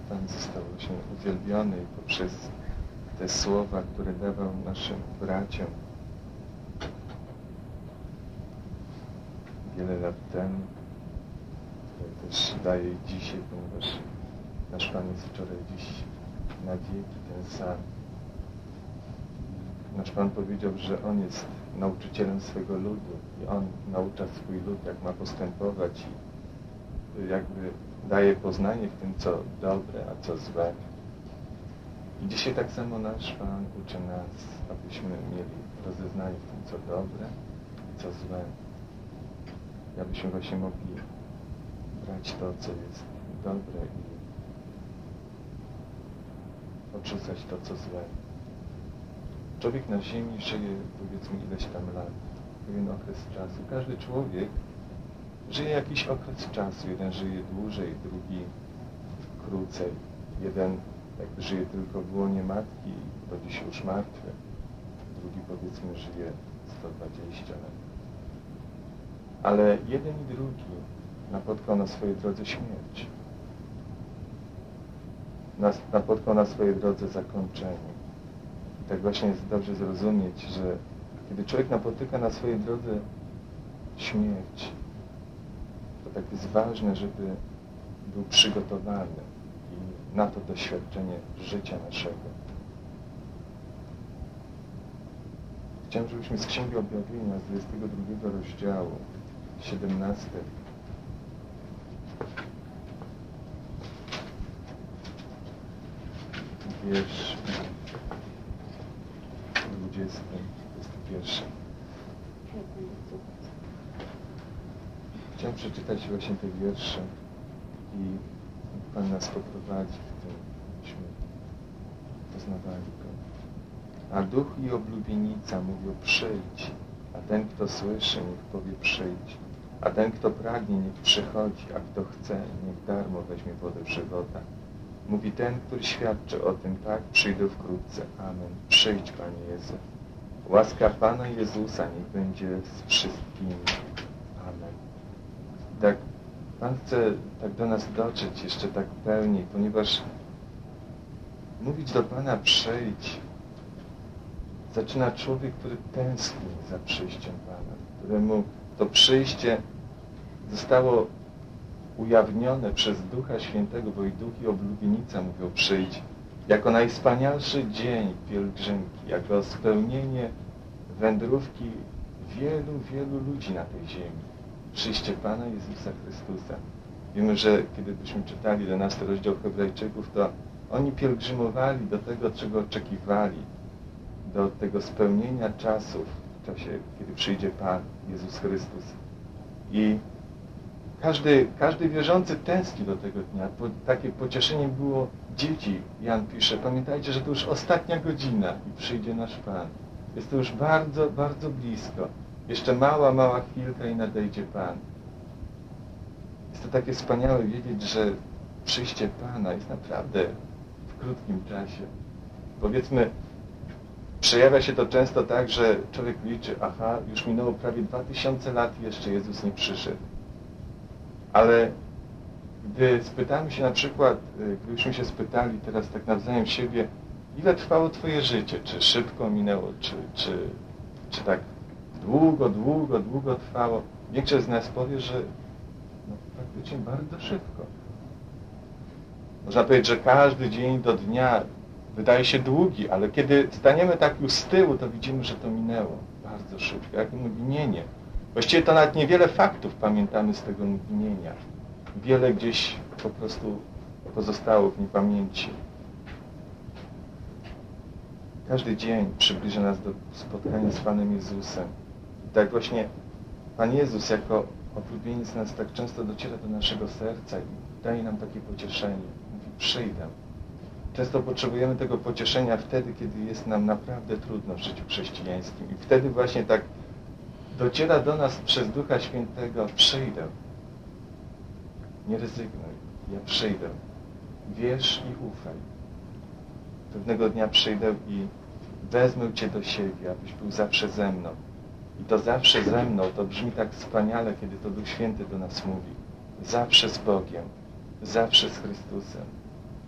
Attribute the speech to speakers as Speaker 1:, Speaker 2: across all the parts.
Speaker 1: Pan został właśnie uwielbiony poprzez te słowa, które dawał naszym braciom wiele lat temu, które też daje dzisiaj, ponieważ nasz Pan jest wczoraj, dziś, na wieki ten sam. Nasz Pan powiedział, że On jest nauczycielem swego ludu i On naucza swój lud, jak ma postępować i jakby daje poznanie w tym, co dobre, a co złe. I dzisiaj tak samo nasz Pan uczy nas, abyśmy mieli rozeznanie w tym, co dobre i co złe. I abyśmy właśnie mogli brać to, co jest dobre i odrzucać to, co złe. Człowiek na ziemi żyje, powiedzmy, ileś tam lat, pewien okres czasu. Każdy człowiek żyje jakiś okres czasu. Jeden żyje dłużej, drugi krócej. Jeden jakby żyje tylko w łonie matki, rodzi się już martwy. Drugi, powiedzmy, żyje 120 lat. Ale jeden i drugi napotkał na swojej drodze śmierć. Napotkał na swojej drodze zakończenie. I tak właśnie jest dobrze zrozumieć, że kiedy człowiek napotyka na swojej drodze śmierć, to tak jest ważne, żeby był przygotowany i na to doświadczenie życia naszego. Chciałem, żebyśmy z Księgi Objawienia, z 22 rozdziału, 17, wiersz 20, 21. Chciałem przeczytać właśnie te wiersze i Pan nas poprowadzi w tym, byśmy poznawali Go. A duch i oblubienica mówią: przyjdź, a ten, kto słyszy, niech powie: przyjdź, a ten, kto pragnie, niech przychodzi, a kto chce, niech darmo weźmie wodę żywota. Mówi ten, który świadczy o tym: tak, przyjdę wkrótce. Amen. Przyjdź, Panie Jezu. Łaska Pana Jezusa niech będzie z wszystkimi. Amen. Tak, Pan chce tak do nas dotrzeć jeszcze tak pełniej, ponieważ mówić do Pana: przyjdź, zaczyna człowiek, który tęskni za przyjściem Pana, któremu to przyjście zostało ujawnione przez Ducha Świętego, bo i Duch i oblubienica mówią: przyjdź, jako najwspanialszy dzień pielgrzymki, jako spełnienie wędrówki wielu, wielu ludzi na tej ziemi. Przyjście Pana Jezusa Chrystusa. Wiemy, że kiedy byśmy czytali 11 rozdział Hebrajczyków, to oni pielgrzymowali do tego, czego oczekiwali, do tego spełnienia czasów w czasie, kiedy przyjdzie Pan Jezus Chrystus. I każdy wierzący tęskni do tego dnia. Takie pocieszenie było dzieci. Jan pisze: pamiętajcie, że to już ostatnia godzina i przyjdzie nasz Pan. Jest to już bardzo, bardzo blisko. Jeszcze mała, mała chwilka i nadejdzie Pan. Jest to takie wspaniałe wiedzieć, że przyjście Pana jest naprawdę w krótkim czasie. Powiedzmy, przejawia się to często tak, że człowiek liczy: aha, już minęło prawie 2000 lat i jeszcze Jezus nie przyszedł. Ale gdy spytamy się na przykład, gdybyśmy się spytali teraz tak nawzajem siebie, ile trwało Twoje życie? Czy szybko minęło, czy tak długo trwało? Większość z nas powie, że praktycznie bardzo szybko. Można powiedzieć, że każdy dzień do dnia wydaje się długi, ale kiedy staniemy tak już z tyłu, to widzimy, że to minęło bardzo szybko, jak mgnienie. Właściwie to nawet niewiele faktów pamiętamy z tego mgnienia. Wiele gdzieś po prostu pozostało w niepamięci. Każdy dzień przybliża nas do spotkania z Panem Jezusem. I tak właśnie Pan Jezus jako oblubieniec nas tak często dociera do naszego serca i daje nam takie pocieszenie. Mówi: przyjdę. Często potrzebujemy tego pocieszenia wtedy, kiedy jest nam naprawdę trudno w życiu chrześcijańskim. I wtedy właśnie tak dociera do nas przez Ducha Świętego: przyjdę. Nie rezygnuj, ja przyjdę. Wierz i ufaj. Pewnego dnia przyjdę i wezmę Cię do siebie, abyś był zawsze ze mną. I to zawsze ze mną, to brzmi tak wspaniale, kiedy to Duch Święty do nas mówi. Zawsze z Bogiem, zawsze z Chrystusem.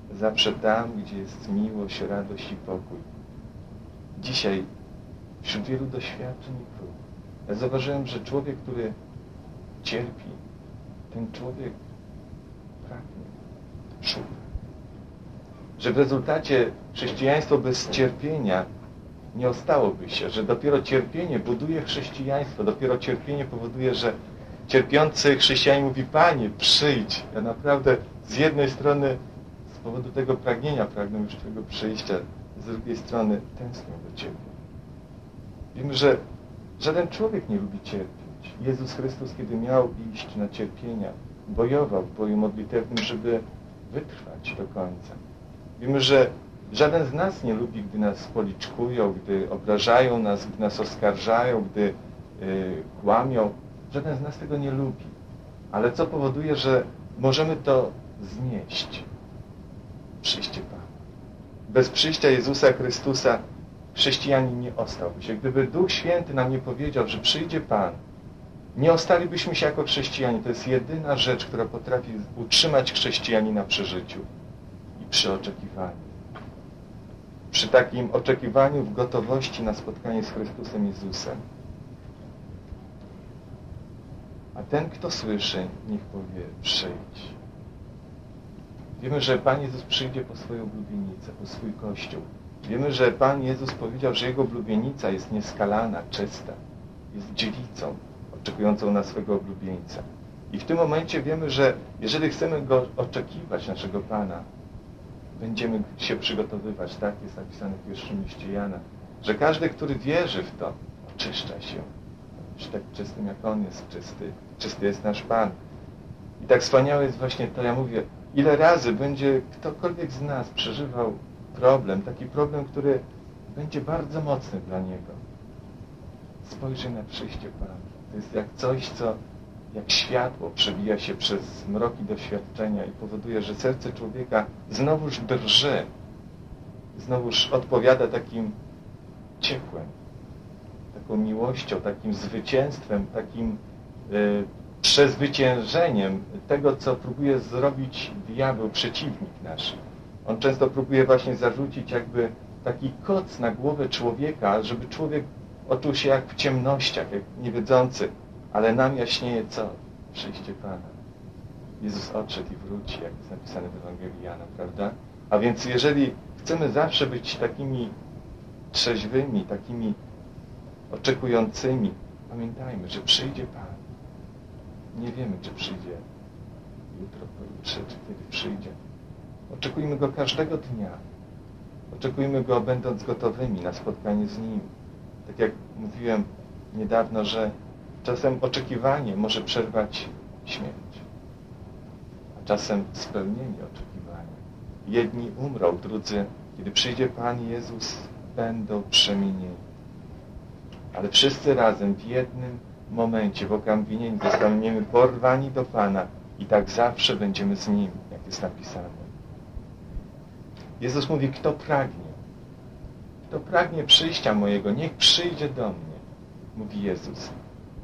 Speaker 1: zawsze tam, gdzie jest miłość, radość i pokój. Dzisiaj wśród wielu doświadczeń i prób ja zauważyłem, że człowiek, który cierpi, ten człowiek pragnie, szuka. Że w rezultacie chrześcijaństwo bez cierpienia nie ostałoby się, że dopiero cierpienie buduje chrześcijaństwo, dopiero cierpienie powoduje, że cierpiący chrześcijanin mówi: Panie, przyjdź. Ja naprawdę z jednej strony z powodu tego pragnienia pragnę już Twojego przyjścia, z drugiej strony tęsknię do Ciebie. Wiemy, że żaden człowiek nie lubi cierpieć. Jezus Chrystus, kiedy miał iść na cierpienia, bojował w boju modlitewnym, żeby wytrwać do końca. Wiemy, że żaden z nas nie lubi, gdy nas policzkują, gdy obrażają nas, gdy nas oskarżają, gdy kłamią. Żaden z nas tego nie lubi. Ale co powoduje, że możemy to znieść? Przyjście Pana. Bez przyjścia Jezusa Chrystusa chrześcijanin nie ostałby się. Gdyby Duch Święty nam nie powiedział, że przyjdzie Pan, nie ostalibyśmy się jako chrześcijanie. To jest jedyna rzecz, która potrafi utrzymać chrześcijanina przy życiu i przy oczekiwaniu. Przy takim oczekiwaniu w gotowości na spotkanie z Chrystusem Jezusem. A ten, kto słyszy, niech powie: przyjdź. Wiemy, że Pan Jezus przyjdzie po swoją oblubienicę, po swój Kościół. Wiemy, że Pan Jezus powiedział, że Jego oblubienica jest nieskalana, czysta. Jest dziewicą oczekującą na swego oblubieńca. I w tym momencie wiemy, że jeżeli chcemy Go oczekiwać, naszego Pana, będziemy się przygotowywać. Tak jest napisane w pierwszym liście Jana, że każdy, który wierzy w to, oczyszcza się. Że tak czystym jak On jest czysty. Czysty jest nasz Pan. I tak wspaniałe jest właśnie to, ja mówię, ile razy będzie ktokolwiek z nas przeżywał problem, taki problem, który będzie bardzo mocny dla niego. Spojrzy na przyjście Pana. To jest jak coś, co jak światło przebija się przez mroki doświadczenia i powoduje, że serce człowieka znowuż drży, znowuż odpowiada takim ciepłem, taką miłością, takim zwycięstwem, takim przezwyciężeniem tego, co próbuje zrobić diabeł, przeciwnik nasz. On często próbuje właśnie zarzucić jakby taki koc na głowę człowieka, żeby człowiek oczuł się jak w ciemnościach, jak niewiedzący. Ale nam jaśnieje co? Przyjście Pana. Jezus odszedł i wróci, jak jest napisane w Ewangelii Jana, prawda? A więc jeżeli chcemy zawsze być takimi trzeźwymi, takimi oczekującymi, pamiętajmy, że przyjdzie Pan. Nie wiemy, czy przyjdzie jutro, pojutrze, czy kiedy przyjdzie. Oczekujmy Go każdego dnia. Oczekujmy Go, będąc gotowymi na spotkanie z Nim. Tak jak mówiłem niedawno, że czasem oczekiwanie może przerwać śmierć, a czasem spełnienie oczekiwania. Jedni umrą, drudzy, kiedy przyjdzie Pan Jezus, będą przemienieni. Ale wszyscy razem w jednym momencie, w okamgnieniu zostaniemy porwani do Pana i tak zawsze będziemy z Nim, jak jest napisane. Jezus mówi: kto pragnie przyjścia mojego, niech przyjdzie do mnie, mówi Jezus.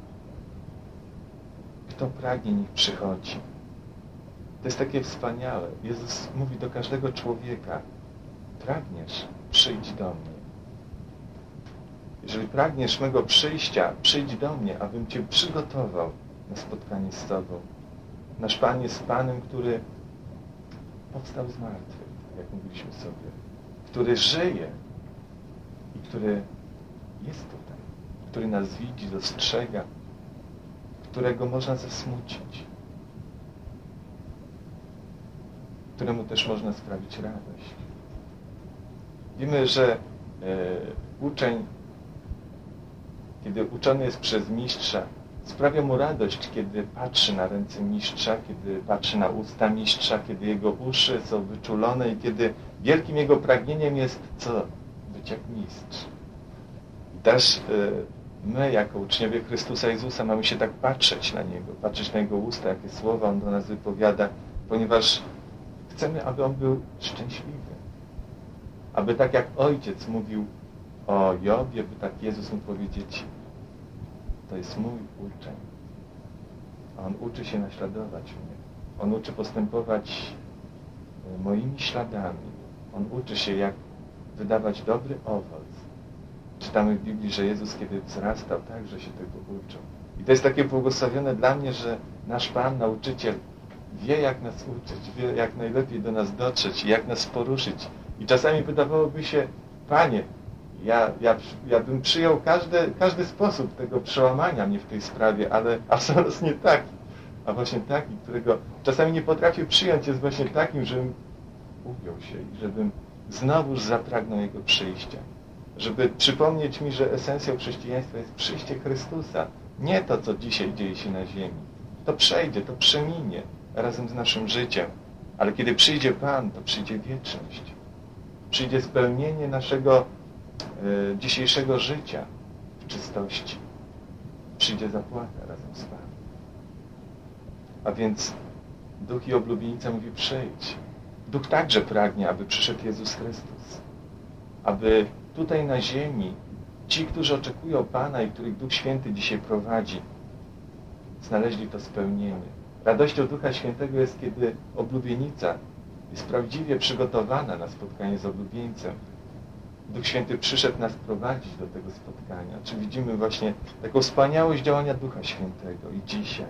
Speaker 1: Kto pragnie, niech przychodzi. To jest takie wspaniałe. Jezus mówi do każdego człowieka: pragniesz, przyjdź do mnie. Jeżeli pragniesz mego przyjścia, przyjdź do mnie, abym Cię przygotował na spotkanie z Tobą. Nasz Pan jest Panem, który powstał z martwych, jak mówiliśmy sobie, który żyje i który jest tutaj, który nas widzi, dostrzega, którego można zasmucić, któremu też można sprawić radość. Wiemy, że uczeń, kiedy uczony jest przez mistrza, sprawia mu radość, kiedy patrzy na ręce mistrza, kiedy patrzy na usta mistrza, kiedy jego uszy są wyczulone i kiedy wielkim jego pragnieniem jest co? Być jak mistrz. I też my, jako uczniowie Chrystusa Jezusa, mamy się tak patrzeć na Niego, patrzeć na Jego usta, jakie słowa On do nas wypowiada, ponieważ chcemy, aby On był szczęśliwy. Aby tak jak Ojciec mówił o Jobie, by tak Jezus mógł powiedzieć: to jest mój uczeń. A On uczy się naśladować mnie. On uczy postępować moimi śladami. On uczy się, jak wydawać dobry owoc. Czytamy w Biblii, że Jezus, kiedy wzrastał, także się tego uczył. I to jest takie błogosławione dla mnie, że nasz Pan, nauczyciel, wie, jak nas uczyć, wie, jak najlepiej do nas dotrzeć i jak nas poruszyć. I czasami wydawałoby się, Panie, ja bym przyjął każdy sposób tego przełamania mnie w tej sprawie, ale absolutnie taki. A właśnie taki, którego czasami nie potrafię przyjąć, jest właśnie takim, żebym ugiął się i żebym znowuż zapragnął Jego przyjścia. Żeby przypomnieć mi, że esencją chrześcijaństwa jest przyjście Chrystusa. Nie to, co dzisiaj dzieje się na ziemi. To przejdzie, to przeminie razem z naszym życiem. Ale kiedy przyjdzie Pan, to przyjdzie wieczność. Przyjdzie spełnienie naszego dzisiejszego życia w czystości. Przyjdzie zapłata razem z Panem. A więc Duch i oblubienica mówi: przyjdź. Duch także pragnie, aby przyszedł Jezus Chrystus. Aby tutaj na ziemi ci, którzy oczekują Pana i których Duch Święty dzisiaj prowadzi, znaleźli to spełnienie. Radością Ducha Świętego jest, kiedy oblubienica jest prawdziwie przygotowana na spotkanie z oblubieńcem. Duch Święty przyszedł nas prowadzić do tego spotkania. Czy widzimy właśnie taką wspaniałość działania Ducha Świętego i dzisiaj.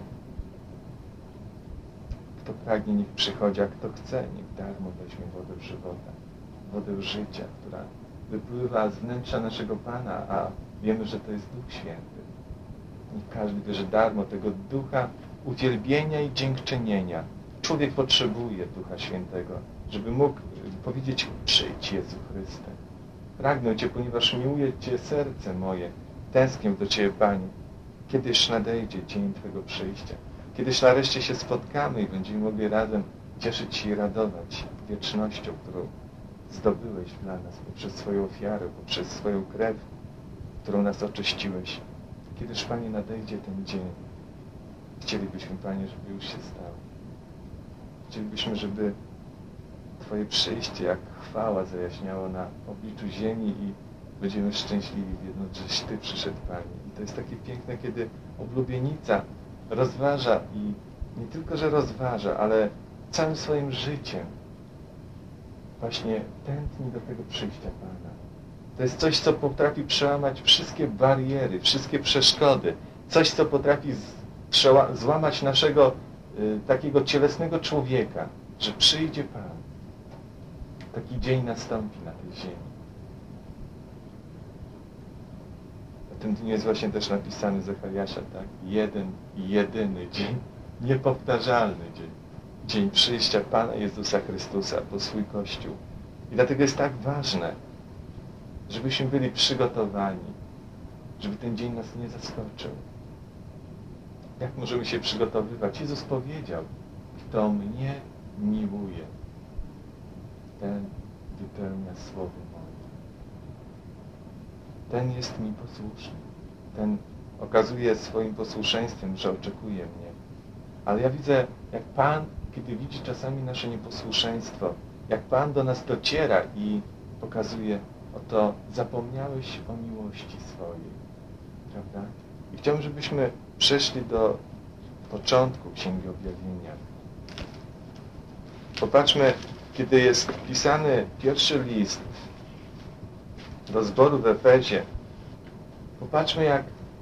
Speaker 1: Kto pragnie, niech przychodzi, a kto chce, niech darmo weźmie wodę żywota, wodę życia, która wypływa z wnętrza naszego Pana, a wiemy, że to jest Duch Święty. Niech każdy bierze darmo tego ducha uwielbienia i dziękczynienia. Człowiek potrzebuje Ducha Świętego, żeby mógł powiedzieć: przyjdź, Jezu Chryste. Pragnę Cię, ponieważ miłuje Cię serce moje. Tęsknię do Ciebie, Panie. Kiedyż nadejdzie dzień Twojego przyjścia. Kiedyś nareszcie się spotkamy i będziemy mogli razem cieszyć się i radować wiecznością, którą zdobyłeś dla nas poprzez swoją ofiarę, poprzez swoją krew, którą nas oczyściłeś. Kiedyż, Panie, nadejdzie ten dzień. Chcielibyśmy, Panie, żeby już się stało. Chcielibyśmy, żeby Twoje przyjście jak chwała zajaśniało na obliczu ziemi i będziemy szczęśliwi wiedząc, żeś Ty przyszedł, Panie. I to jest takie piękne, kiedy oblubienica rozważa i nie tylko, że rozważa, ale całym swoim życiem właśnie tętni do tego przyjścia Pana. To jest coś, co potrafi przełamać wszystkie bariery, wszystkie przeszkody. Coś, co potrafi złamać naszego takiego cielesnego człowieka, że przyjdzie Pan. Taki dzień nastąpi na tej ziemi. O tym dniu jest właśnie też napisany Zachariasza, tak? Jeden i jedyny dzień, niepowtarzalny dzień. Dzień przyjścia Pana Jezusa Chrystusa po swój Kościół. I dlatego jest tak ważne, żebyśmy byli przygotowani, żeby ten dzień nas nie zaskoczył. Jak możemy się przygotowywać? Jezus powiedział: kto mnie miłuje, ten wypełnia słowo moje. Ten jest mi posłuszny. Ten okazuje swoim posłuszeństwem, że oczekuje mnie. Ale ja widzę, jak Pan, kiedy widzi czasami nasze nieposłuszeństwo, jak Pan do nas dociera i pokazuje: oto zapomniałeś o miłości swojej. Prawda? I chciałbym, żebyśmy przeszli do początku Księgi Objawienia. Popatrzmy, kiedy jest pisany pierwszy list do zboru w Efezie. Popatrzmy, jak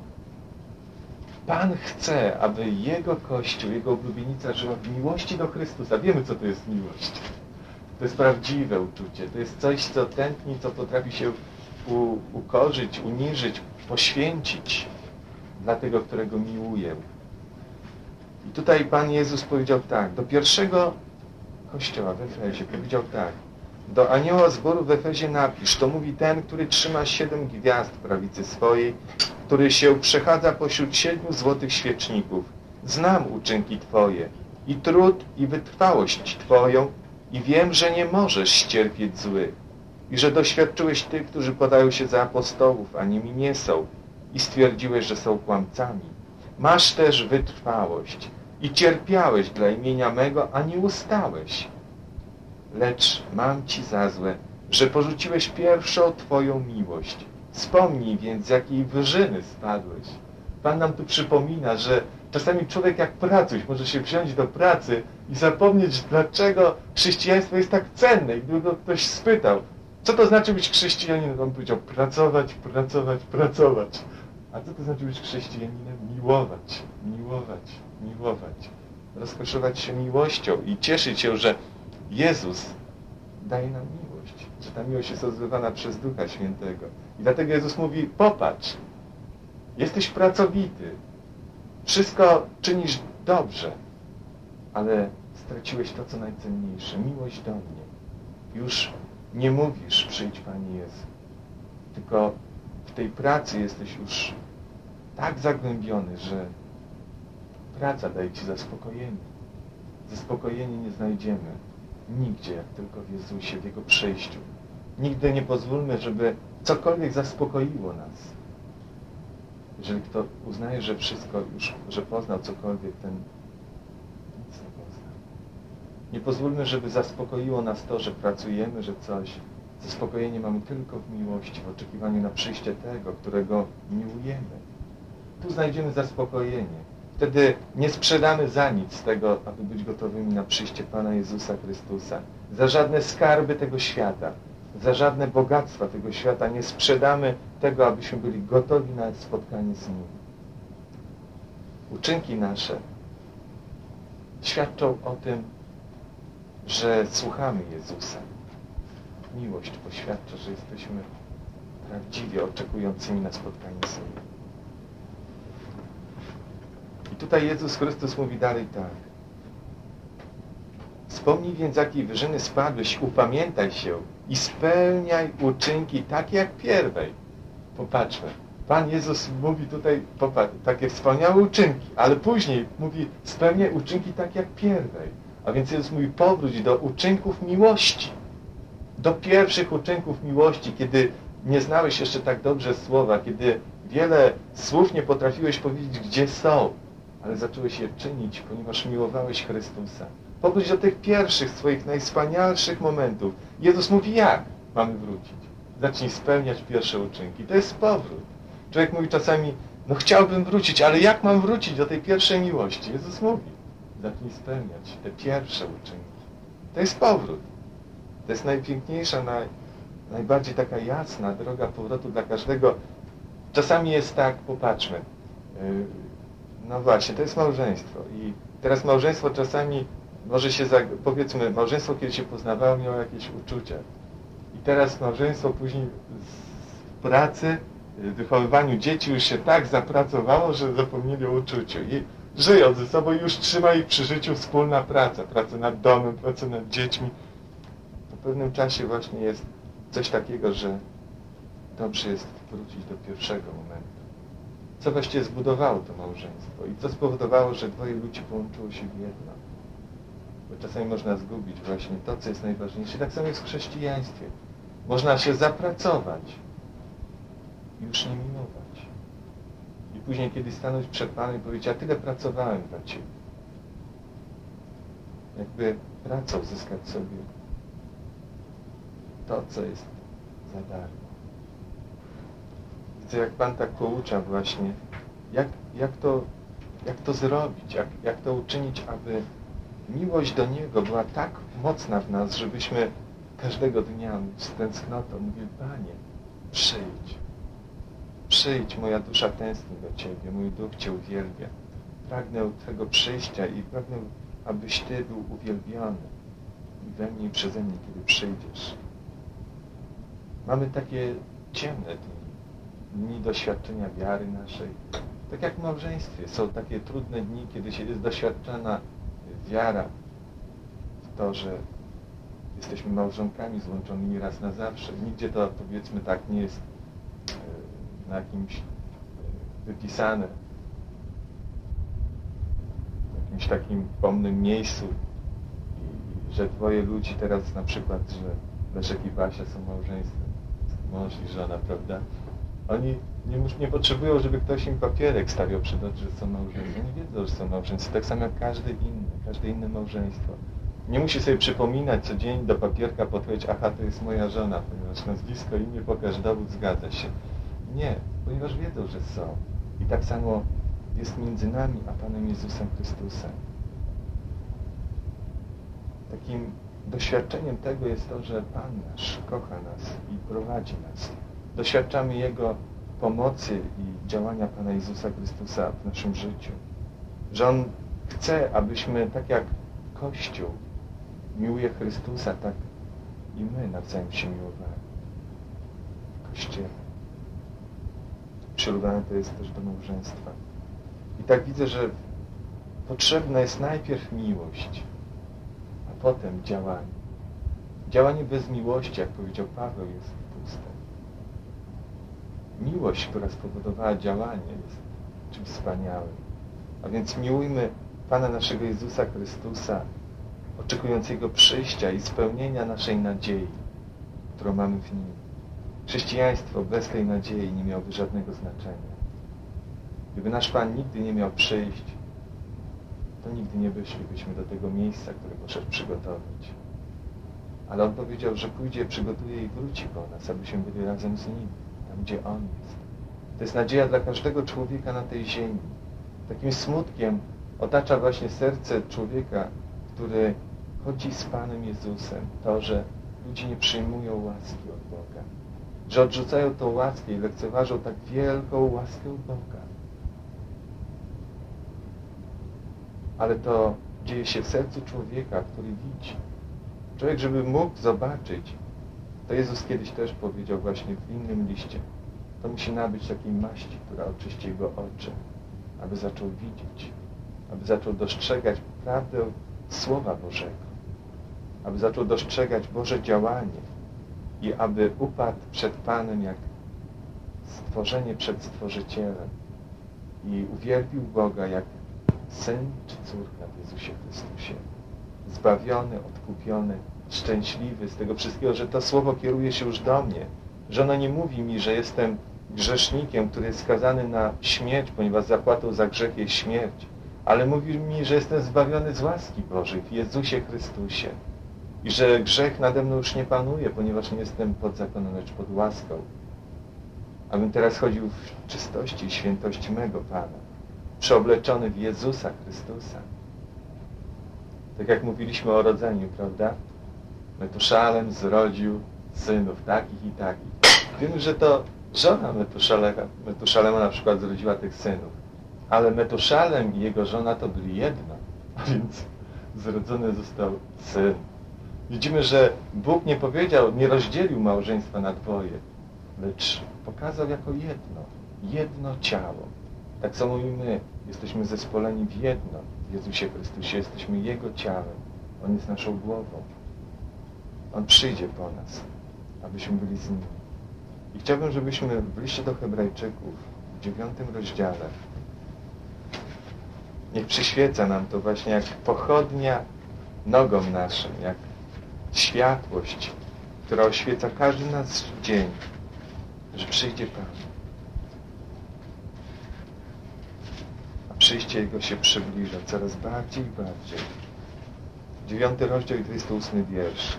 Speaker 1: Pan chce, aby Jego Kościół, Jego oblubienica żyła w miłości do Chrystusa. Wiemy, co to jest miłość. To jest prawdziwe uczucie. To jest coś, co tętni, co potrafi się ukorzyć, uniżyć, poświęcić dla tego, którego miłuję. I tutaj Pan Jezus powiedział tak, do pierwszego kościoła w Efezie powiedział tak: do anioła zboru w Efezie napisz, to mówi ten, który trzyma 7 gwiazd w prawicy swojej, który się przechadza pośród 7 złotych świeczników. Znam uczynki Twoje i trud i wytrwałość Twoją i wiem, że nie możesz ścierpieć złych i że doświadczyłeś tych, którzy podają się za apostołów, a nimi nie są i stwierdziłeś, że są kłamcami. Masz też wytrwałość i cierpiałeś dla imienia mego, a nie ustałeś. Lecz mam Ci za złe, że porzuciłeś pierwszą Twoją miłość. Wspomnij więc, z jakiej wyżyny spadłeś. Pan nam tu przypomina, że Czasami człowiek jak pracuś może się wziąć do pracy i zapomnieć, dlaczego chrześcijaństwo jest tak cenne. I gdyby go ktoś spytał, co to znaczy być chrześcijaninem, on powiedział pracować, pracować, pracować. A co to znaczy być chrześcijaninem? Miłować, miłować, miłować. Rozkoszować się miłością i cieszyć się, że Jezus daje nam miłość. Że ta miłość jest rozwywana przez Ducha Świętego. I dlatego Jezus mówi, popatrz, jesteś pracowity, wszystko czynisz dobrze, ale straciłeś to, co najcenniejsze, miłość do mnie. Już nie mówisz, przyjdź Panie Jezu, tylko w tej pracy jesteś już tak zagłębiony, że praca daje Ci zaspokojenie. Zaspokojenie nie znajdziemy nigdzie, jak tylko w Jezusie, w Jego przyjściu. Nigdy nie pozwólmy, żeby cokolwiek zaspokoiło nas. Jeżeli kto uznaje, że wszystko już, że poznał cokolwiek, ten nic nie poznał. Nie pozwólmy, żeby zaspokoiło nas to, że pracujemy, że coś. Zaspokojenie mamy tylko w miłości, w oczekiwaniu na przyjście tego, którego miłujemy. Tu znajdziemy zaspokojenie. Wtedy nie sprzedamy za nic tego, aby być gotowymi na przyjście Pana Jezusa Chrystusa. Za żadne skarby tego świata, za żadne bogactwa tego świata nie sprzedamy tego, abyśmy byli gotowi na spotkanie z Nim. Uczynki nasze świadczą o tym, że słuchamy Jezusa. Miłość poświadcza, że jesteśmy prawdziwie oczekującymi na spotkanie z Nim. I tutaj Jezus Chrystus mówi dalej tak. Wspomnij więc, jakiej wyżyny spadłeś, upamiętaj się i spełniaj uczynki takie jak pierwej. Popatrzmy. Pan Jezus mówi tutaj takie wspaniałe uczynki, ale później mówi spełniaj uczynki takie jak pierwej. A więc Jezus mówi powróć do uczynków miłości. Do pierwszych uczynków miłości, kiedy nie znałeś jeszcze tak dobrze słowa, kiedy wiele słów nie potrafiłeś powiedzieć, gdzie są, ale zacząłeś je czynić, ponieważ miłowałeś Chrystusa. Powróć do tych pierwszych swoich najwspanialszych momentów. Jezus mówi, jak mamy wrócić? Zacznij spełniać pierwsze uczynki. To jest powrót. Człowiek mówi czasami, no chciałbym wrócić, ale jak mam wrócić do tej pierwszej miłości? Jezus mówi, zacznij spełniać te pierwsze uczynki. To jest powrót. To jest najpiękniejsza, najbardziej taka jasna droga powrotu dla każdego. Czasami jest tak, popatrzmy, no właśnie, to jest małżeństwo i teraz małżeństwo czasami może się, powiedzmy, małżeństwo kiedy się poznawało miało jakieś uczucia i teraz małżeństwo później w pracy, w wychowywaniu dzieci już się tak zapracowało, że zapomnieli o uczuciu i żyją ze sobą i już trzyma ich przy życiu wspólna praca, praca nad domem, praca nad dziećmi. Po pewnym czasie właśnie jest coś takiego, że dobrze jest wrócić do pierwszego momentu. Co właściwie zbudowało to małżeństwo i co spowodowało, że dwoje ludzi połączyło się w jedno. Bo czasami można zgubić właśnie to, co jest najważniejsze. Tak samo jest w chrześcijaństwie. Można się zapracować i już nie miłować. I później, kiedy stanąć przed Panem i powiedzieć, ja tyle pracowałem dla Ciebie. Jakby pracą zyskać sobie to, co jest za darmo. Widzę, jak Pan tak poucza właśnie, jak to zrobić, jak to uczynić, aby miłość do Niego była tak mocna w nas, żebyśmy każdego dnia z tęsknotą mówili, Panie, przyjdź. Przyjdź, moja dusza tęskni do Ciebie, mój duch Cię uwielbia. Pragnę Twego przyjścia i pragnę, abyś Ty był uwielbiony we mnie i przeze mnie, kiedy przyjdziesz. Mamy takie ciemne dni doświadczenia wiary naszej. Tak jak w małżeństwie. Są takie trudne dni, kiedy się jest doświadczana wiara w to, że jesteśmy małżonkami złączonymi raz na zawsze. Nigdzie to, powiedzmy tak, nie jest na jakimś wypisane w jakimś takim pomnym miejscu i że dwoje ludzi teraz na przykład, że Leszek i Basia są małżeństwem, mąż i żona, prawda? Oni nie potrzebują, żeby ktoś im papierek stawiał przed oczy, że są małżeństwem. Oni wiedzą, że są małżeństwem, tak samo jak każde inne małżeństwo. Nie musi sobie przypominać co dzień do papierka podpowiedzieć, aha, to jest moja żona, ponieważ nazwisko, imię, pokaż dowód, zgadza się. Nie, ponieważ wiedzą, że są. I tak samo jest między nami a Panem Jezusem Chrystusem. Takim doświadczeniem tego jest to, że Pan nasz kocha nas i prowadzi nas. Doświadczamy Jego pomocy i działania Pana Jezusa Chrystusa w naszym życiu. Że On chce, abyśmy tak jak Kościół miłuje Chrystusa, tak i my nawzajem się miłowali. Kościele. Ślubowanie to jest też do małżeństwa. I tak widzę, że potrzebna jest najpierw miłość, a potem działanie. Działanie bez miłości, jak powiedział Paweł, jest puste. Miłość, która spowodowała działanie, jest czymś wspaniałym. A więc miłujmy Pana naszego Jezusa Chrystusa, oczekując Jego przyjścia i spełnienia naszej nadziei, którą mamy w Nim. Chrześcijaństwo bez tej nadziei nie miałoby żadnego znaczenia. Gdyby nasz Pan nigdy nie miał przyjść, to nigdy nie wyszlibyśmy do tego miejsca, które poszedł przygotować. Ale On powiedział, że pójdzie, przygotuje i wróci po nas, abyśmy byli razem z Nim, tam gdzie On jest. To jest nadzieja dla każdego człowieka na tej ziemi. Takim smutkiem otacza właśnie serce człowieka, który chodzi z Panem Jezusem, to, że ludzie nie przyjmują łaski od Boga, że odrzucają tą łaskę i lekceważą tak wielką łaskę Boga. Ale to dzieje się w sercu człowieka, który widzi. Człowiek, żeby mógł zobaczyć, to Jezus kiedyś też powiedział właśnie w innym liście, to musi nabyć takiej maści, która oczyści jego oczy, aby zaczął widzieć, aby zaczął dostrzegać prawdę Słowa Bożego, aby zaczął dostrzegać Boże działanie i aby upadł przed Panem jak stworzenie przed Stworzycielem i uwielbił Boga jak Syn czy córka w Jezusie Chrystusie. Zbawiony, odkupiony, szczęśliwy z tego wszystkiego, że to Słowo kieruje się już do mnie, że ono nie mówi mi, że jestem grzesznikiem, który jest skazany na śmierć, ponieważ zapłatą za grzech jest śmierć, ale mówi mi, że jestem zbawiony z łaski Bożej w Jezusie Chrystusie i że grzech nade mną już nie panuje, ponieważ nie jestem pod zakonem, lecz pod łaską. Abym teraz chodził w czystości i świętości mego Pana, przeobleczony w Jezusa Chrystusa. Tak jak mówiliśmy o rodzeniu, prawda? Metuszalem zrodził synów takich i takich. Wiemy, że to żona Metuszalema na przykład zrodziła tych synów. Ale Metuszalem i jego żona to byli jedno. A więc zrodzony został syn. Widzimy, że Bóg nie powiedział, nie rozdzielił małżeństwa na dwoje, lecz pokazał jako jedno ciało. Tak samo i my jesteśmy zespoleni w jedno. W Jezusie Chrystusie jesteśmy Jego ciałem. On jest naszą głową. On przyjdzie po nas, abyśmy byli z Nim. I chciałbym, żebyśmy w liście do Hebrajczyków w 9 rozdziale niech przyświeca nam to właśnie jak pochodnia nogom naszym, jak światłość, która oświeca każdy nasz dzień, że przyjdzie Pan. A przyjście Jego się przybliża coraz bardziej i bardziej. 9 rozdział i 28 wiersz.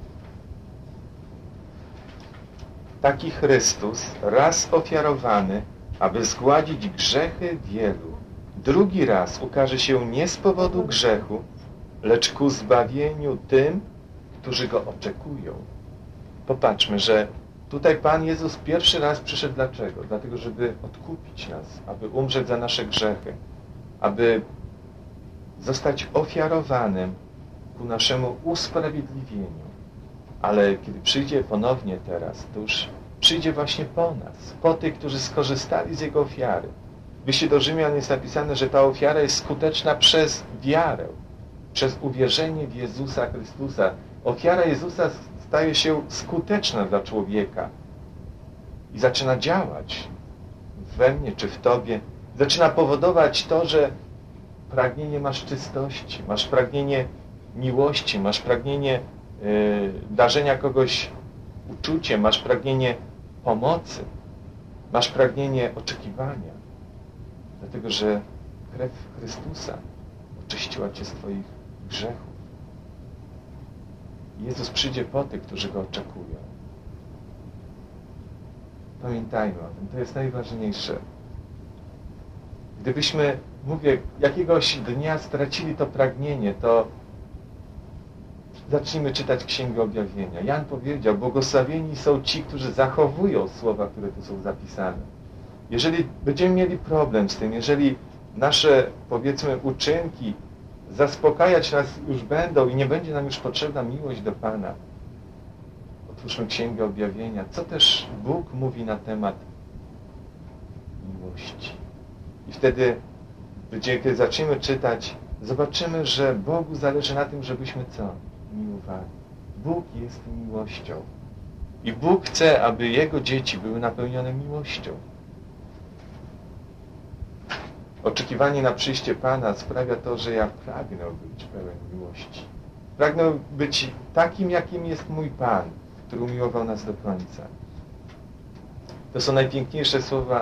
Speaker 1: Taki Chrystus, raz ofiarowany, aby zgładzić grzechy wielu, drugi raz ukaże się nie z powodu grzechu, lecz ku zbawieniu tym, którzy Go oczekują. Popatrzmy, że tutaj Pan Jezus pierwszy raz przyszedł dlaczego? Dlatego, żeby odkupić nas, aby umrzeć za nasze grzechy, aby zostać ofiarowanym ku naszemu usprawiedliwieniu. Ale kiedy przyjdzie ponownie teraz, to już przyjdzie właśnie po nas, po tych, którzy skorzystali z Jego ofiary. W liście do Rzymian jest napisane, że ta ofiara jest skuteczna przez wiarę, przez uwierzenie w Jezusa Chrystusa. Ofiara Jezusa staje się skuteczna dla człowieka i zaczyna działać we mnie czy w Tobie. Zaczyna powodować to, że pragnienie masz czystości, masz pragnienie miłości, masz pragnienie darzenia kogoś uczuciem, masz pragnienie pomocy, masz pragnienie oczekiwania, dlatego że krew Chrystusa oczyściła Cię z Twoich grzechów. Jezus przyjdzie po tych, którzy Go oczekują. Pamiętajmy o tym, to jest najważniejsze. Gdybyśmy, mówię, jakiegoś dnia stracili to pragnienie, to zacznijmy czytać Księgę Objawienia. Jan powiedział, błogosławieni są ci, którzy zachowują słowa, które tu są zapisane. Jeżeli będziemy mieli problem z tym, jeżeli nasze, powiedzmy, uczynki zaspokajać nas już będą i nie będzie nam już potrzebna miłość do Pana, otwórzmy Księgę Objawienia. Co też Bóg mówi na temat miłości? I wtedy, kiedy zaczniemy czytać, zobaczymy, że Bogu zależy na tym, żebyśmy co? Miłowali. Bóg jest miłością. I Bóg chce, aby Jego dzieci były napełnione miłością. Oczekiwanie na przyjście Pana sprawia to, że ja pragnę być pełen miłości. Pragnę być takim, jakim jest mój Pan, który umiłował nas do końca. To są najpiękniejsze słowa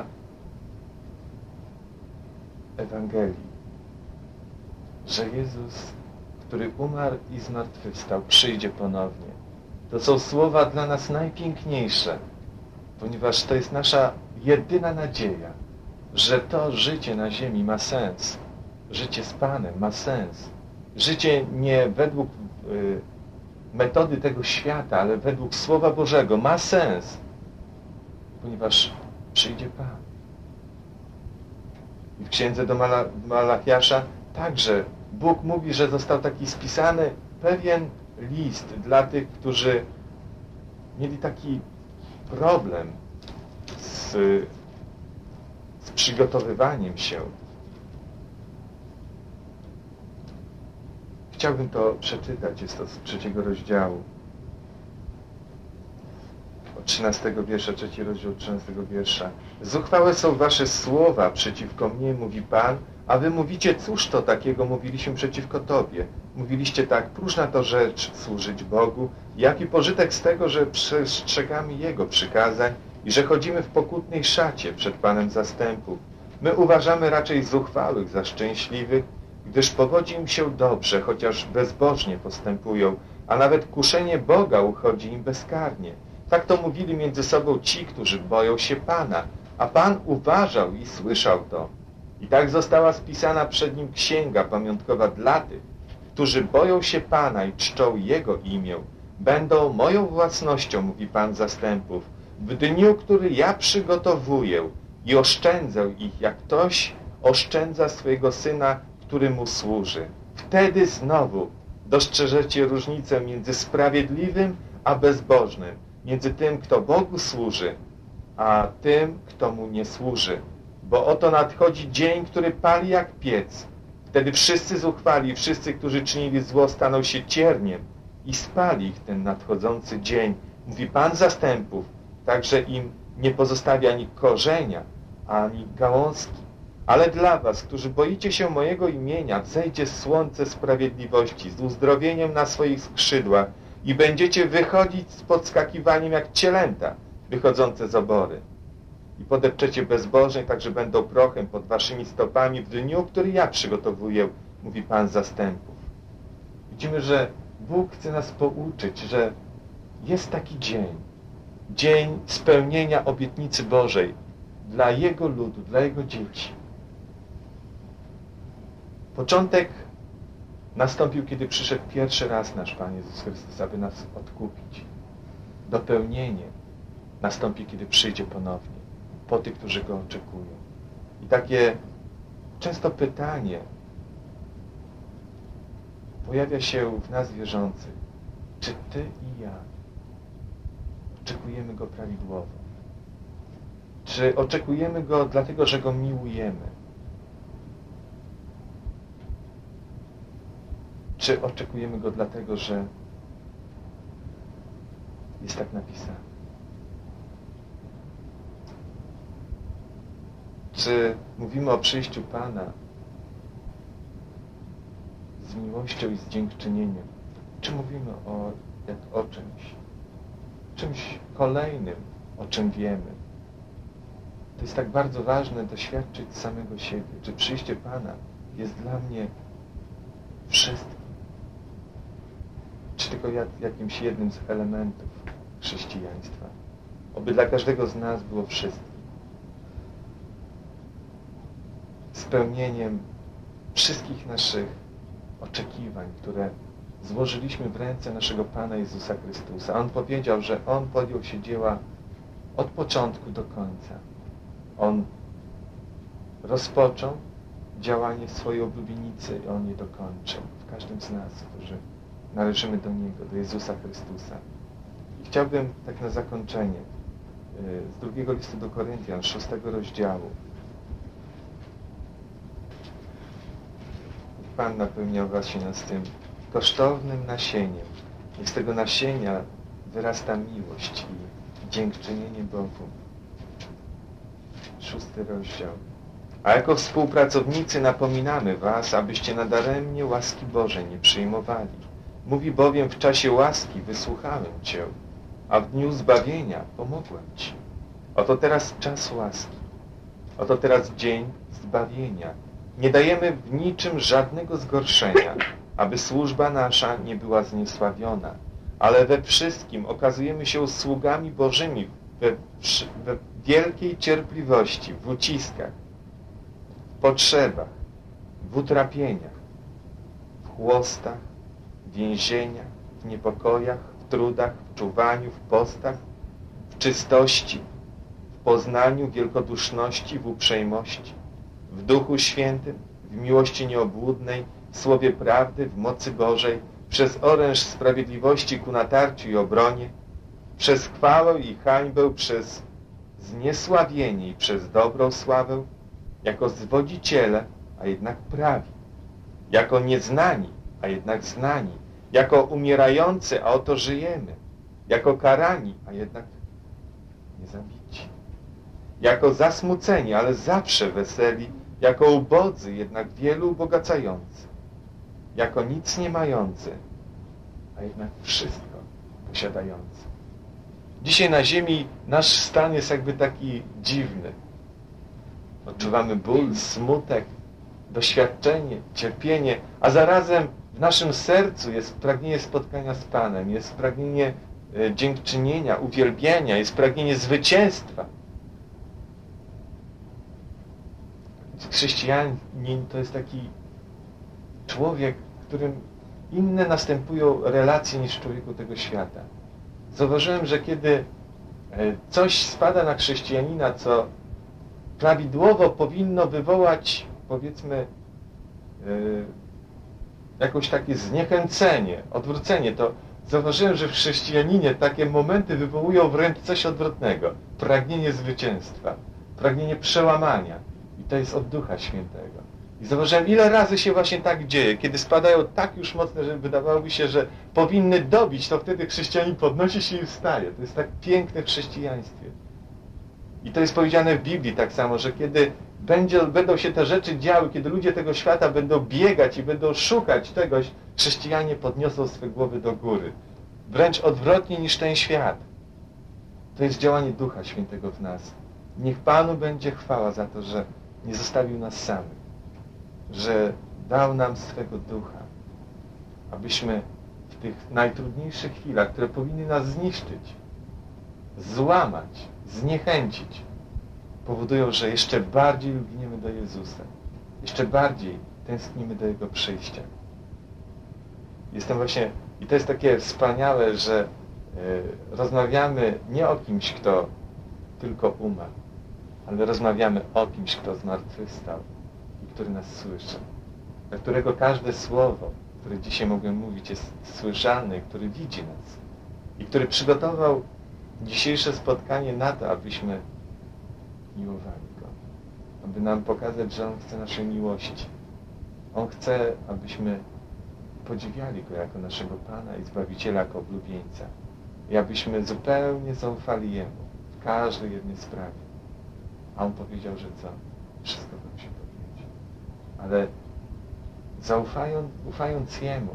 Speaker 1: Ewangelii, że Jezus, który umarł i zmartwychwstał, przyjdzie ponownie. To są słowa dla nas najpiękniejsze, ponieważ to jest nasza jedyna nadzieja, że to życie na ziemi ma sens. Życie z Panem ma sens. Życie nie według metody tego świata, ale według Słowa Bożego ma sens, ponieważ przyjdzie Pan. I w księdze do Malachiasza także Bóg mówi, że został taki spisany pewien list dla tych, którzy mieli taki problem z przygotowywaniem się. Chciałbym to przeczytać, jest to z 3 rozdziału. Od 13 wiersza, 3 rozdział 13 wiersza. Zuchwałe są wasze słowa przeciwko mnie, mówi Pan, a wy mówicie, cóż to takiego mówiliśmy przeciwko Tobie? Mówiliście tak, próżna to rzecz służyć Bogu, jaki pożytek z tego, że przestrzegamy Jego przykazań i że chodzimy w pokutnej szacie przed Panem zastępów. My uważamy raczej zuchwałych za szczęśliwych, gdyż powodzi im się dobrze, chociaż bezbożnie postępują, a nawet kuszenie Boga uchodzi im bezkarnie. Tak to mówili między sobą ci, którzy boją się Pana, a Pan uważał i słyszał to. I tak została spisana przed Nim księga pamiątkowa dla tych, którzy boją się Pana i czczą Jego imię. Będą moją własnością, mówi Pan zastępów, w dniu, który ja przygotowuję i oszczędzę ich, jak ktoś oszczędza swojego syna, który mu służy. Wtedy znowu dostrzeżecie różnicę między sprawiedliwym a bezbożnym, między tym, kto Bogu służy, a tym, kto Mu nie służy. Bo oto nadchodzi dzień, który pali jak piec. Wtedy wszyscy zuchwali, wszyscy, którzy czynili zło, staną się cierniem i spali ich ten nadchodzący dzień. Mówi Pan zastępów, także im nie pozostawi ani korzenia, ani gałązki. Ale dla was, którzy boicie się mojego imienia, wzejdzie słońce sprawiedliwości z uzdrowieniem na swoich skrzydłach i będziecie wychodzić z podskakiwaniem jak cielęta wychodzące z obory. I podepczecie bezbożnych, także będą prochem pod waszymi stopami w dniu, który ja przygotowuję, mówi Pan zastępów. Widzimy, że Bóg chce nas pouczyć, że jest taki dzień, dzień spełnienia obietnicy Bożej dla Jego ludu, dla Jego dzieci. Początek nastąpił, kiedy przyszedł pierwszy raz nasz Pan Jezus Chrystus, aby nas odkupić. Dopełnienie nastąpi, kiedy przyjdzie ponownie, po tych, którzy Go oczekują. I takie często pytanie pojawia się w nas wierzących. Czy Ty i ja oczekujemy Go prawidłowo? Czy oczekujemy Go dlatego, że Go miłujemy? Czy oczekujemy Go dlatego, że jest tak napisane? Czy mówimy o przyjściu Pana z miłością i z dziękczynieniem? Czy mówimy o czymś kolejnym, o czym wiemy? To jest tak bardzo ważne doświadczyć samego siebie. Czy przyjście Pana jest dla mnie wszystkim? Czy tylko jakimś jednym z elementów chrześcijaństwa? Oby dla każdego z nas było wszystkim. Z spełnieniem wszystkich naszych oczekiwań, które złożyliśmy w ręce naszego Pana Jezusa Chrystusa. On powiedział, że On podjął się dzieła od początku do końca. On rozpoczął działanie swojej oblubienicy i On je dokończył. W każdym z nas, którzy należymy do Niego, do Jezusa Chrystusa. I chciałbym tak na zakończenie z 2 listu do Koryntian, 6 rozdziału. Pan napełniał właśnie nas tym kosztownym nasieniem. I z tego nasienia wyrasta miłość i dziękczynienie Bogu. 6 rozdział. A jako współpracownicy napominamy was, abyście nadaremnie łaski Bożej nie przyjmowali. Mówi bowiem, w czasie łaski wysłuchałem Cię, a w dniu zbawienia pomogłem Ci. Oto teraz czas łaski. Oto teraz dzień zbawienia. Nie dajemy w niczym żadnego zgorszenia, aby służba nasza nie była zniesławiona, ale we wszystkim okazujemy się sługami Bożymi we wielkiej cierpliwości, w uciskach, w potrzebach, w utrapieniach, w chłostach, w więzieniach, w niepokojach, w trudach, w czuwaniu, w postach, w czystości, w poznaniu wielkoduszności, w uprzejmości, w Duchu Świętym, w miłości nieobłudnej, w słowie prawdy, w mocy Bożej, przez oręż sprawiedliwości ku natarciu i obronie, przez chwałę i hańbę, przez zniesławienie i przez dobrą sławę, jako zwodziciele, a jednak prawi, jako nieznani, a jednak znani, jako umierający, a oto żyjemy, jako karani, a jednak niezabici, jako zasmuceni, ale zawsze weseli, jako ubodzy, jednak wielu ubogacający, jako nic nie mający, a jednak wszystko posiadający. Dzisiaj na ziemi nasz stan jest jakby taki dziwny. Odczuwamy ból, smutek, doświadczenie, cierpienie, a zarazem w naszym sercu jest pragnienie spotkania z Panem, jest pragnienie dziękczynienia, uwielbienia, jest pragnienie zwycięstwa. Chrześcijanin to jest taki człowiek, w którym inne następują relacje niż w człowieku tego świata. Zauważyłem, że kiedy coś spada na chrześcijanina, co prawidłowo powinno wywołać, powiedzmy, jakoś takie zniechęcenie, odwrócenie, to zauważyłem, że w chrześcijaninie takie momenty wywołują wręcz coś odwrotnego. Pragnienie zwycięstwa, pragnienie przełamania. I to jest od Ducha Świętego. I zauważyłem, ile razy się właśnie tak dzieje, kiedy spadają tak już mocne, że wydawałoby się, że powinny dobić, to wtedy chrześcijanin podnosi się i wstaje. To jest tak piękne w chrześcijaństwie. I to jest powiedziane w Biblii tak samo, że kiedy będą się te rzeczy działy, kiedy ludzie tego świata będą biegać i będą szukać czegoś, chrześcijanie podniosą swe głowy do góry. Wręcz odwrotnie niż ten świat. To jest działanie Ducha Świętego w nas. Niech Panu będzie chwała za to, że nie zostawił nas samych, że dał nam swego Ducha, abyśmy w tych najtrudniejszych chwilach, które powinny nas zniszczyć, złamać, zniechęcić, powodują, że jeszcze bardziej lgniemy do Jezusa, jeszcze bardziej tęsknimy do Jego przyjścia. Jestem właśnie, i to jest takie wspaniałe, że rozmawiamy nie o kimś, kto tylko umarł, ale rozmawiamy o kimś, kto zmartwychwstał i który nas słyszy, dla którego każde słowo, które dzisiaj mogę mówić, jest słyszalne, który widzi nas i który przygotował dzisiejsze spotkanie na to, abyśmy miłowali Go, aby nam pokazać, że On chce naszej miłości. On chce, abyśmy podziwiali Go jako naszego Pana i Zbawiciela, jako oblubieńca i abyśmy zupełnie zaufali Jemu w każdej jednej sprawie. A On powiedział, że co? Wszystko wam się powiedzie. Ale ufając Jemu,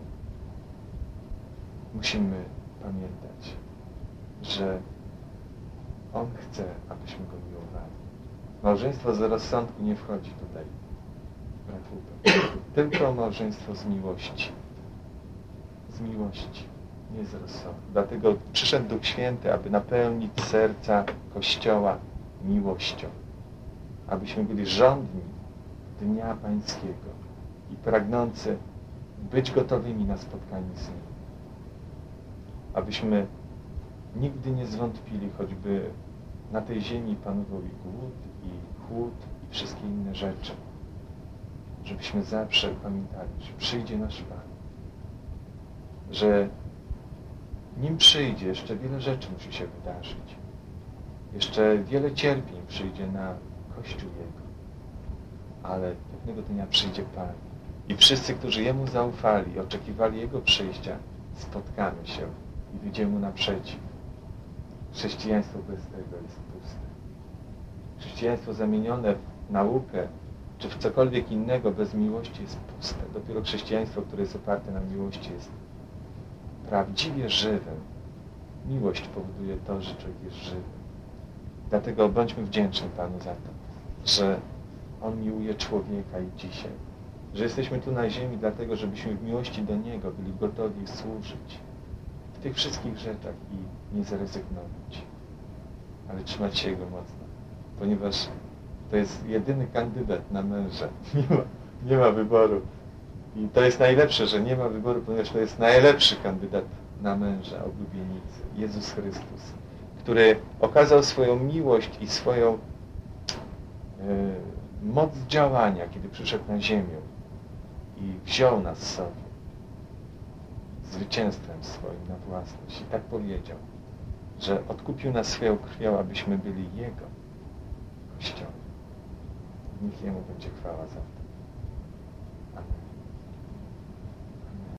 Speaker 1: musimy pamiętać, że On chce, abyśmy Go miłowali. Małżeństwo z rozsądku nie wchodzi tutaj w rachubę. Tylko małżeństwo z miłości. Z miłości, nie z rozsądku. Dlatego przyszedł Duch Święty, aby napełnić serca Kościoła miłością. Abyśmy byli żądni Dnia Pańskiego i pragnące być gotowymi na spotkanie z Nim. Abyśmy nigdy nie zwątpili, choćby na tej ziemi panował i głód, i chłód, i wszystkie inne rzeczy. Żebyśmy zawsze pamiętali, że przyjdzie nasz Pan. Że nim przyjdzie, jeszcze wiele rzeczy musi się wydarzyć. Jeszcze wiele cierpień przyjdzie na Kościół Jego. Ale pewnego dnia przyjdzie Pan. I wszyscy, którzy Jemu zaufali, oczekiwali Jego przyjścia, spotkamy się i wyjdziemy Mu naprzeciw. Chrześcijaństwo bez tego jest puste. Chrześcijaństwo zamienione w naukę, czy w cokolwiek innego bez miłości jest puste. Dopiero chrześcijaństwo, które jest oparte na miłości, jest prawdziwie żywym. Miłość powoduje to, że człowiek jest żywy. Dlatego bądźmy wdzięczni Panu za to, że On miłuje człowieka i dzisiaj. Że jesteśmy tu na ziemi dlatego, żebyśmy w miłości do Niego byli gotowi służyć w tych wszystkich rzeczach i nie zrezygnować. Ale trzymać się Jego mocno, ponieważ to jest jedyny kandydat na męża. Nie ma wyboru. I to jest najlepsze, że nie ma wyboru, ponieważ to jest najlepszy kandydat na męża oblubienicy. Jezus Chrystus, który okazał swoją miłość i swoją moc działania, kiedy przyszedł na ziemię i wziął nas sobie zwycięstwem swoim na własność. I tak powiedział, że odkupił nas swoją krwią, abyśmy byli Jego Kościołem. Niech Jemu będzie chwała za to.